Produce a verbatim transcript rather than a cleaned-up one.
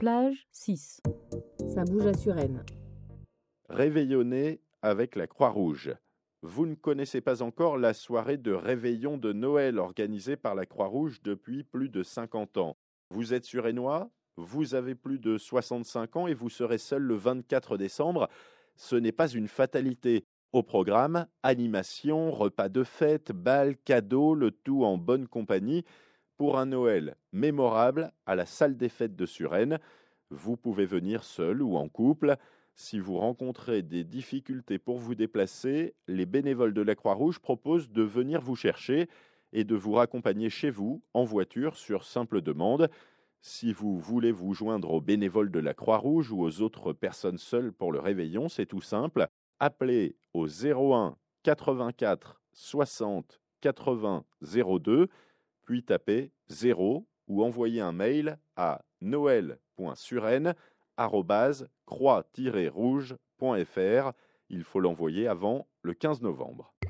Plage six. Ça bouge à Suresnes. Réveillonner avec la Croix-Rouge. Vous ne connaissez pas encore la soirée de réveillon de Noël organisée par la Croix-Rouge depuis plus de cinquante ans. Vous êtes suresnois, vous avez plus de soixante-cinq ans et vous serez seul le vingt-quatre décembre. Ce n'est pas une fatalité. Au programme, animation, repas de fête, bal, cadeaux, le tout en bonne compagnie. Pour un Noël mémorable à la salle des fêtes de Suresnes, vous pouvez venir seul ou en couple. Si vous rencontrez des difficultés pour vous déplacer, les bénévoles de la Croix-Rouge proposent de venir vous chercher et de vous raccompagner chez vous en voiture sur simple demande. Si vous voulez vous joindre aux bénévoles de la Croix-Rouge ou aux autres personnes seules pour le réveillon, c'est tout simple. Appelez au zéro un quatre-vingt-quatre soixante quatre-vingts zéro deux, puis tapez zéro ou envoyez un mail à noël point suresnes arobase croix tiret rouge point f r. Il faut l'envoyer avant le quinze novembre.